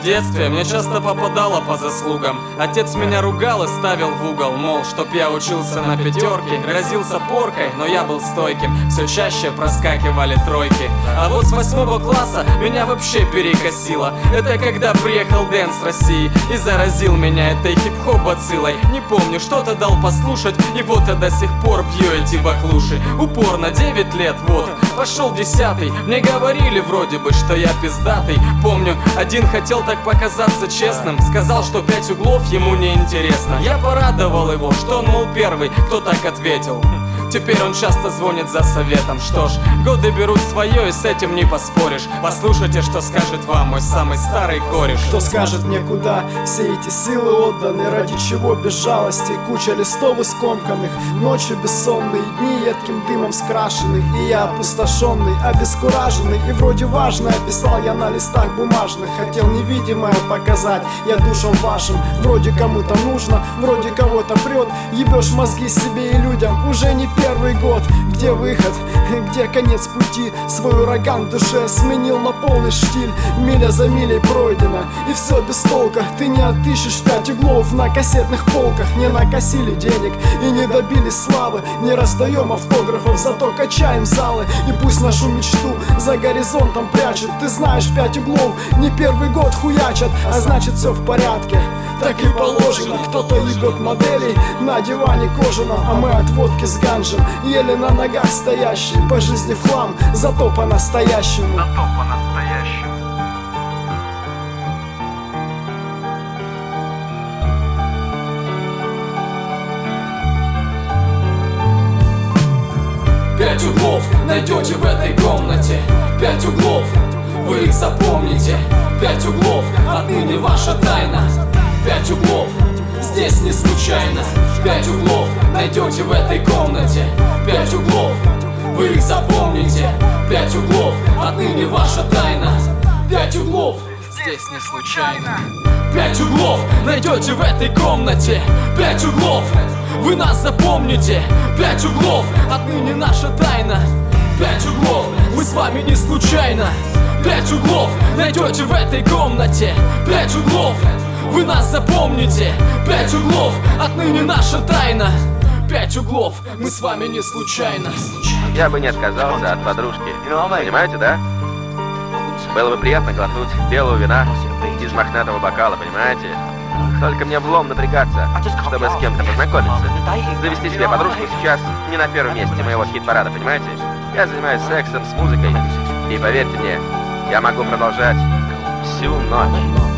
В детстве мне часто попадало по заслугам. Отец меня ругал и ставил в угол, мол, чтоб я учился на пятерке. Грозился поркой, но я был стойким. Все чаще проскакивали тройки. А вот с 8 класса меня вообще перекосило. Это когда приехал Дэн с России и заразил меня этой хип-хоп бациллой. Не помню, что-то дал послушать, и вот я до сих пор пью эти баклуши. Упорно 9 лет, вот, пошел 10-й. Мне говорили вроде бы, что я пиздатый. Помню, один хотел так показаться честным, сказал, что 5 углов ему не интересно. Я порадовал его, что он, мол, первый, кто так ответил. Теперь он часто звонит за советом. Что ж, годы берут свое, и с этим не поспоришь. Послушайте, что скажет вам мой самый старый кореш. Кто скажет мне, куда все эти силы отданы, ради чего без жалости, куча листов искомканных, ночью бессонные, дни едким дымом скрашены. И я опустошенный, обескураженный, и вроде важное писал я на листах бумажных. Хотел невидимое показать я душам вашим. Вроде кому-то нужно, вроде кого-то прет. Ебешь мозги себе и людям уже не первый год. Где выход, где конец пути? Свой ураган в душе сменил на полный штиль. Миля за милей пройдена, и все без толка. Ты не отыщешь 5 углов на кассетных полках. Не накосили денег и не добились славы. Не раздаем автографов, зато качаем залы. И пусть нашу мечту за горизонтом прячут. Ты знаешь, 5 углов не первый год хуячат. А значит все в порядке, так и положено. Кто-то ебет моделей на диване кожаном, а мы от водки с ганжем, еле на ногах стоящие. По жизни в хлам, зато по-настоящему. Пять углов найдете в этой комнате. 5 углов, вы их запомните. 5 углов, отныне ваша тайна. 5 углов, здесь не случайно. 5 углов найдете в этой комнате. 5 углов, вы их запомните. 5 углов, отныне ваша тайна. 5 углов, здесь не случайно. 5 углов найдете в этой комнате. 5 углов, вы нас запомните. 5 углов, отныне наша тайна. 5 углов, мы с вами не случайно. 5 углов найдете в этой комнате. 5 углов, вы нас запомните. 5 углов, отныне наша тайна. 5 углов, мы с вами не случайно. Я бы не отказался от подружки. Понимаете, да? Было бы приятно глотнуть белого вина из мохнатого бокала, понимаете? Только мне влом напрягаться, чтобы с кем-то познакомиться. Завести себе подружку сейчас не на первом месте моего хит-парада, понимаете? Я занимаюсь сексом с музыкой. И поверьте мне, я могу продолжать всю ночь.